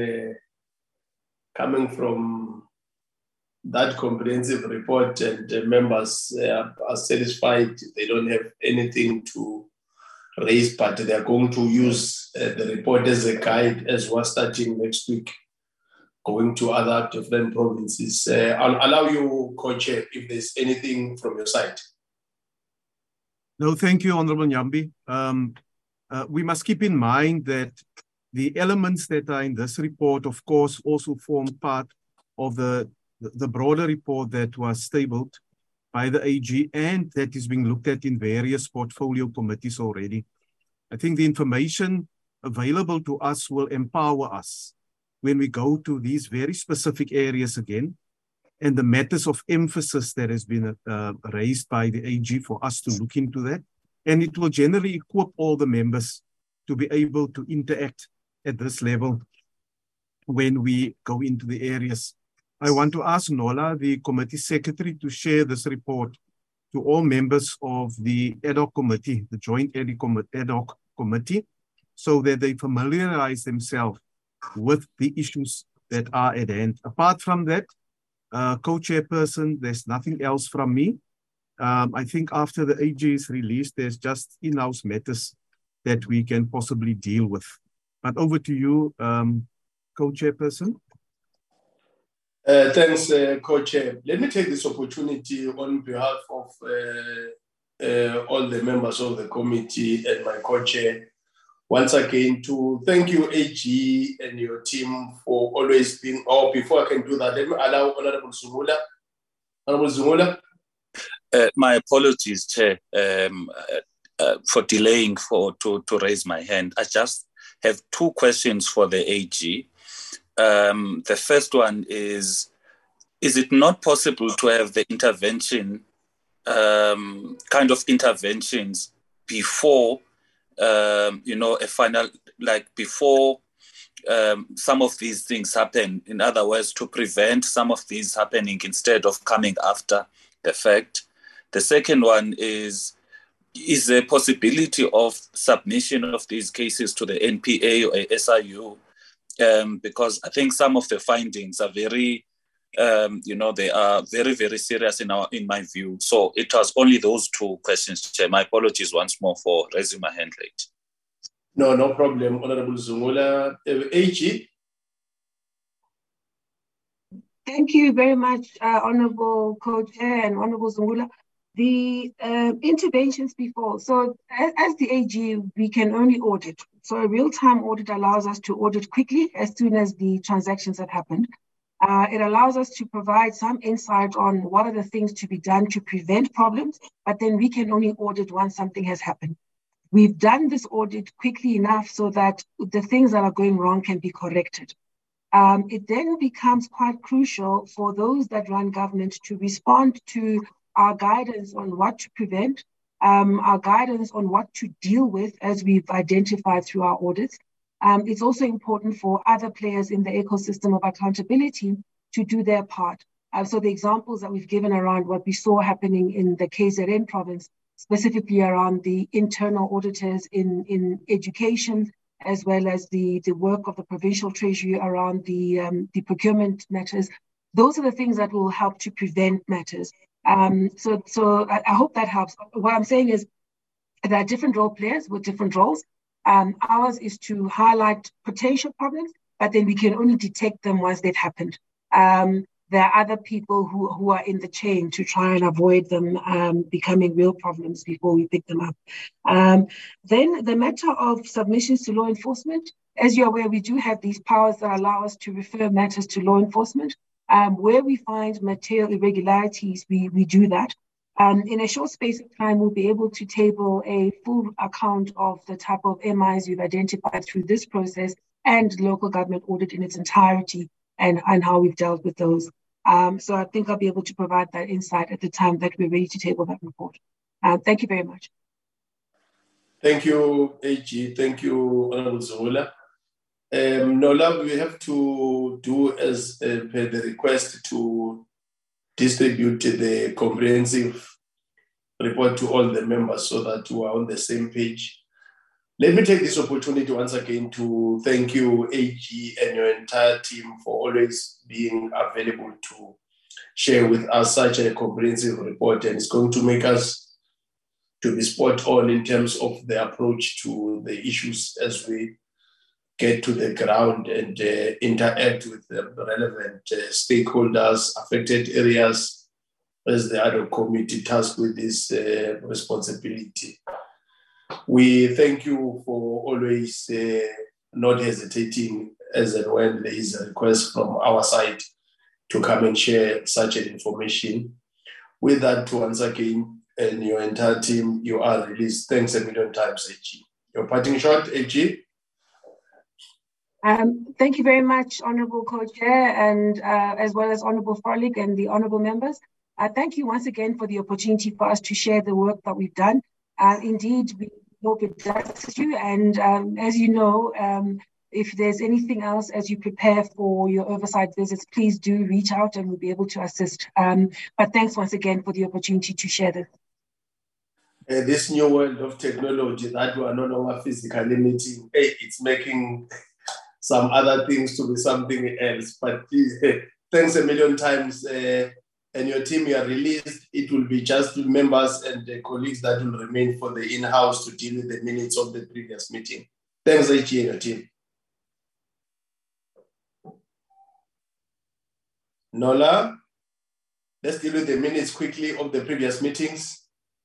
coming from that comprehensive report and the members are satisfied, they don't have anything to raise, but they are going to use the report as a guide as we're starting next week, going to other different provinces. I'll allow you, Co-Chair, if there's anything from your side. No, thank you, Honourable Nyambi. We must keep in mind that the elements that are in this report, of course, also form part of the broader report that was tabled by the AG and that is being looked at in various portfolio committees already. I think the information available to us will empower us when we go to these very specific areas again, and the matters of emphasis that has been raised by the AG for us to look into that. And it will generally equip all the members to be able to interact at this level when we go into the areas. I want to ask Nola, the committee secretary, to share this report to all members of the ad hoc committee, the joint ad hoc committee, so that they familiarize themselves with the issues that are at hand. Apart from that, co-chairperson, there's nothing else from me. I think after the AG is released, there's just in-house matters that we can possibly deal with. But over to you, co-chairperson. Thanks, Co-Chair. Let me take this opportunity on behalf of all the members of the committee and my Co-Chair, once again to thank you, AG, and your team for always being, before I can do that, let me allow Honourable Zungula. Honourable Zungula. My apologies, Chair, for delaying to raise my hand. I just have two questions for the AG. The first one is it not possible to have the intervention, kind of interventions before, a final, like before some of these things happen? In other words, to prevent some of these happening instead of coming after the fact. The second one is there a possibility of submission of these cases to the NPA or SIU? Because I think some of the findings are very, they are very, very serious in my view. So it was only those two questions, Chair. My apologies once more for raising my hand late. No problem, Honourable Zungula. AG. Thank you very much, Honourable Co-Chair and Honourable Zungula. The interventions before, so as the AG, we can only audit. So a real-time audit allows us to audit quickly as soon as the transactions have happened. It allows us to provide some insight on what are the things to be done to prevent problems, but then we can only audit once something has happened. We've done this audit quickly enough so that the things that are going wrong can be corrected. It then becomes quite crucial for those that run government to respond to our guidance on what to prevent, our guidance on what to deal with as we've identified through our audits. It's also important for other players in the ecosystem of accountability to do their part. So the examples that we've given around what we saw happening in the KZN province, specifically around the internal auditors in education, as well as the work of the provincial treasury around the procurement matters. Those are the things that will help to prevent matters. So I hope that helps. What I'm saying is there are different role players with different roles. Ours is to highlight potential problems, but then we can only detect them once they've happened. There are other people who are in the chain to try and avoid them becoming real problems before we pick them up. Then the matter of submissions to law enforcement, as you're aware, we do have these powers that allow us to refer matters to law enforcement. Where we find material irregularities, we do that. In a short space of time, we'll be able to table a full account of the type of MIs you've identified through this process and local government audit in its entirety and how we've dealt with those. So I think I'll be able to provide that insight at the time that we're ready to table that report. Thank you very much. Thank you, AG. Thank you, Honorable Zola. Nola, we have to do as per the request to distribute the comprehensive report to all the members so that we are on the same page. Let me take this opportunity once again to thank you, AG, and your entire team for always being available to share with us such a comprehensive report, and it's going to make us to be spot on in terms of the approach to the issues as we get to the ground and interact with the relevant stakeholders, affected areas, as the ad hoc committee tasked with this responsibility. We thank you for always not hesitating as and when there is a request from our side to come and share such an information. With that, once again, and your entire team, you are released. Thanks a million times, AG. Your parting shot, AG? Thank you very much, Honourable Co-Chair, and as well as Honourable Frolik and the Honourable members. Thank you once again for the opportunity for us to share the work that we've done. Indeed, we hope it does assist you. And as you know, if there's anything else as you prepare for your oversight visits, please do reach out and we'll be able to assist. But thanks once again for the opportunity to share this. This new world of technology that we are no longer physically meeting, it's making some other things to be something else. But please, thanks a million times. And your team, you are released. It will be just members and the colleagues that will remain for the in-house to deal with the minutes of the previous meeting. Thanks, AG and your team. Nola, let's deal with the minutes quickly of the previous meetings.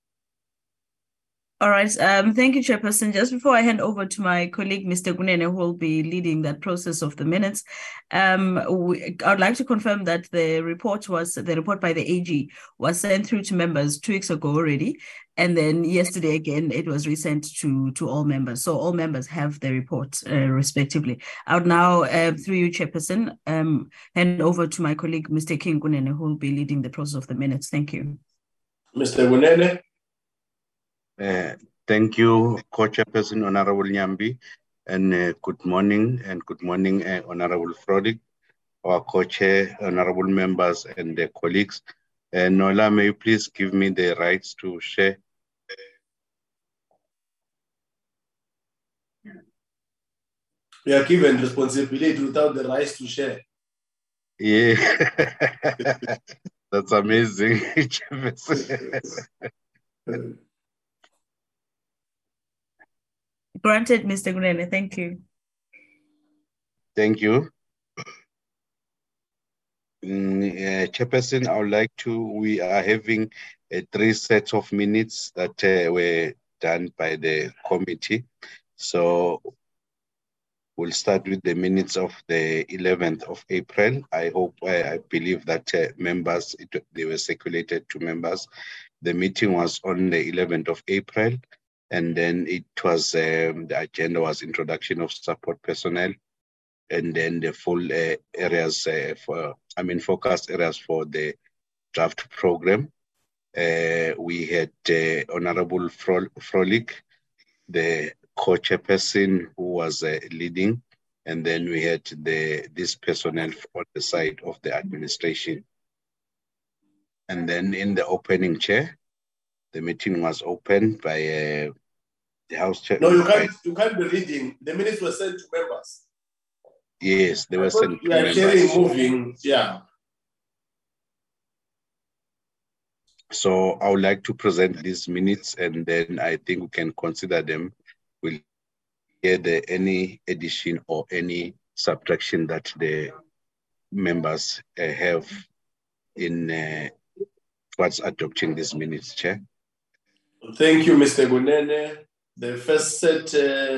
All right. Thank you, Chairperson. Just before I hand over to my colleague, Mr. Kunene, who will be leading that process of the minutes, I would like to confirm that the report by the AG was sent through to members 2 weeks ago already. And then yesterday, again, it was resent to all members. So all members have the report respectively. I would now, through you, Chairperson, hand over to my colleague, Mr. King Kunene, who will be leading the process of the minutes. Thank you. Mr. Kunene. Thank you, Co-Chairperson Honorable Nyambi, and good morning, Honorable Frolik, our Co-Chair, Honorable members, and the colleagues. Nola, may you please give me the rights to share? We are given responsibility without the rights to share. Yeah, that's amazing. Granted, Mr. Kunene, thank you. Thank you. Chairperson, I would like to, we are having 3 sets of minutes that were done by the committee. So we'll start with the minutes of the 11th of April. I believe that members, they were circulated to members. The meeting was on the 11th of April, and then it was, the agenda was introduction of support personnel, and then the full areas focus areas for the draft program. We had Honorable Frolic, the co-chairperson, who was leading, and then we had this personnel on the side of the administration. And then in the opening chair, the meeting was opened by the House Chair. No, you can't be reading. The minutes were sent to members. Yes, they were sent to members. We are carrying moving, yeah. So I would like to present these minutes, and then I think we can consider them. We'll hear any addition or any subtraction that the members have in towards adopting these minutes, Chair. Thank you, Mr. Gunene. The first set,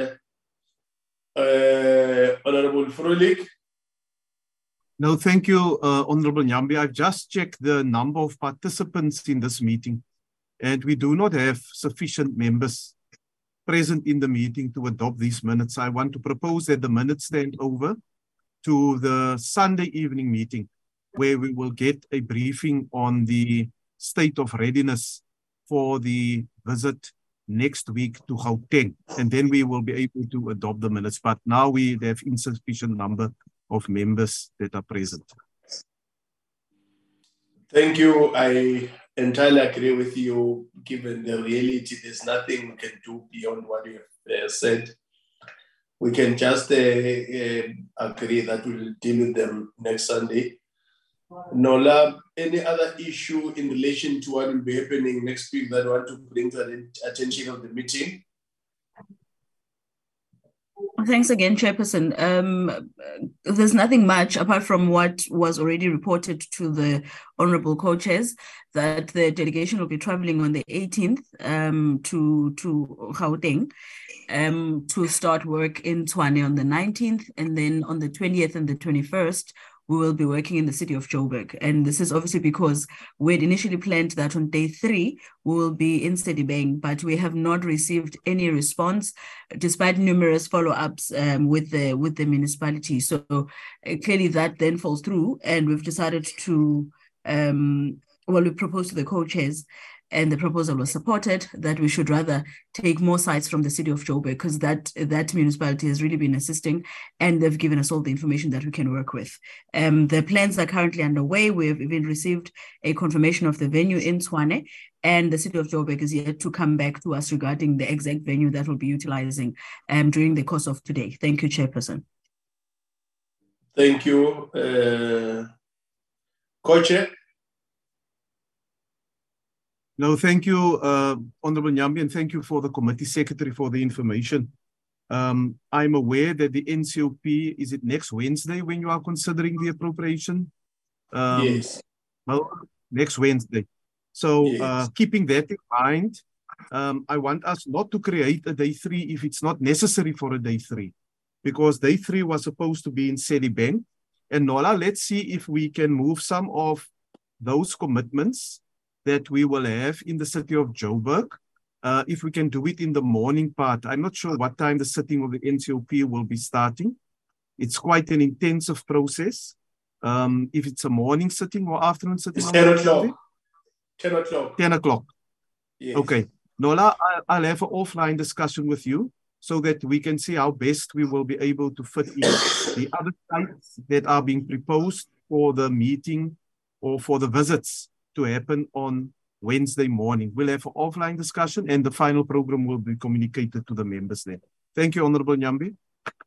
Honorable Frolic. No, thank you, Honorable Nyambi. I've just checked the number of participants in this meeting, and we do not have sufficient members present in the meeting to adopt these minutes. I want to propose that the minutes stand over to the Sunday evening meeting, where we will get a briefing on the state of readiness for the visit next week to Gauteng, and then we will be able to adopt the minutes. But now we have insufficient number of members that are present. Thank you. I entirely agree with you. Given the reality, there's nothing we can do beyond what you have said. We can just agree that we'll deal with them next Sunday. Nola, any other issue in relation to what will be happening next week that you want to bring to the attention of the meeting? Thanks again, Chairperson. There's nothing much apart from what was already reported to the Honourable Co-Chairs, that the delegation will be travelling on the 18th to Gauteng to start work in Tshwane on the 19th, and then on the 20th and the 21st, we will be working in the city of Joburg. And this is obviously because we had initially planned that on day 3, we will be in Sedibeng, but we have not received any response, despite numerous follow-ups with the municipality. So clearly that then falls through, and we've decided to, we proposed to the co-chairs, and the proposal was supported, that we should rather take more sites from the city of Joburg, because that municipality has really been assisting, and they've given us all the information that we can work with. The plans are currently underway. We've even received a confirmation of the venue in Tshwane, and the city of Joburg is yet to come back to us regarding the exact venue that we'll be utilizing during the course of today. Thank you, Chairperson. Thank you. Co-Chair. No, thank you, Honourable Nyambi, and thank you for the committee secretary for the information. I'm aware that the NCOP, is it next Wednesday when you are considering the appropriation? Yes. Well, next Wednesday. So Yes. Keeping that in mind, I want us not to create a day 3 if it's not necessary for a day 3, because day 3 was supposed to be in Sedibeng. And Nola, let's see if we can move some of those commitments that we will have in the city of Joburg, if we can do it in the morning part. I'm not sure what time the sitting of the NCOP will be starting. It's quite an intensive process. If it's a morning sitting or afternoon sitting. It's 10 o'clock. 10 o'clock. 10 o'clock. Yes. Okay. Nola, I'll have an offline discussion with you so that we can see how best we will be able to fit in the other sites that are being proposed for the meeting or for the visits to happen on Wednesday morning. We'll have an offline discussion, and the final program will be communicated to the members there. Thank you, Honourable Nyambi.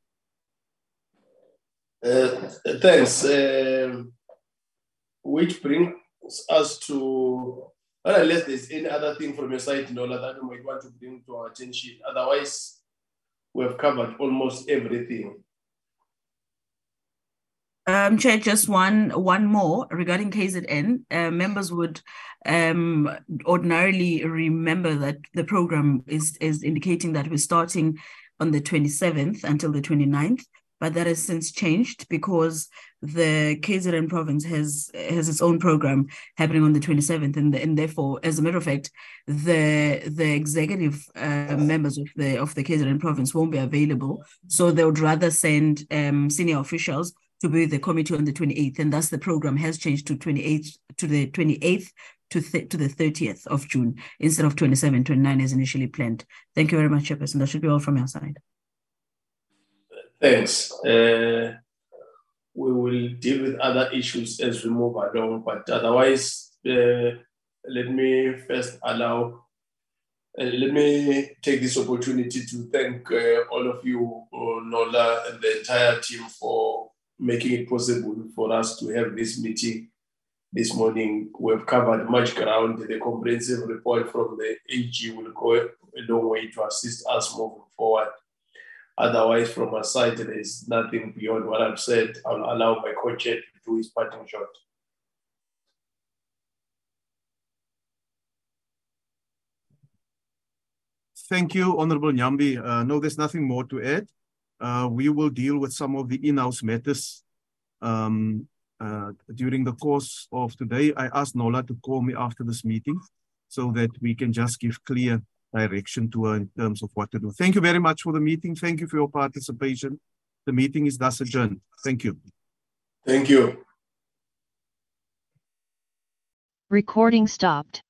Thanks. Which brings us to, unless there's any other thing from your side, Nola, that we might want to bring to our attention. Otherwise, we have covered almost everything. Chair, just one more regarding KZN. Members would ordinarily remember that the program is indicating that we're starting on the 27th until the 29th, but that has since changed because the KZN province has its own program happening on the 27th, and therefore, as a matter of fact, the executive members of the KZN province won't be available, so they would rather send senior officials to be the committee on the 28th, and thus the program has changed to the 28th to the 30th of June instead of 27, 29 as initially planned. Thank you very much, Chairperson. That should be all from your side. Thanks. We will deal with other issues as we move along, but otherwise, let me first let me take this opportunity to thank all of you, Nola, and the entire team for making it possible for us to have this meeting this morning. We've covered much ground. The comprehensive report from the AG will go a long way to assist us moving forward. Otherwise, from our side, there is nothing beyond what I've said. I'll allow my co-chair to do his parting shot. Thank you, Honorable Nyambi. No, there's nothing more to add. We will deal with some of the in-house matters during the course of today. I asked Nola to call me after this meeting so that we can just give clear direction to her in terms of what to do. Thank you very much for the meeting. Thank you for your participation. The meeting is thus adjourned. Thank you. Thank you. Recording stopped.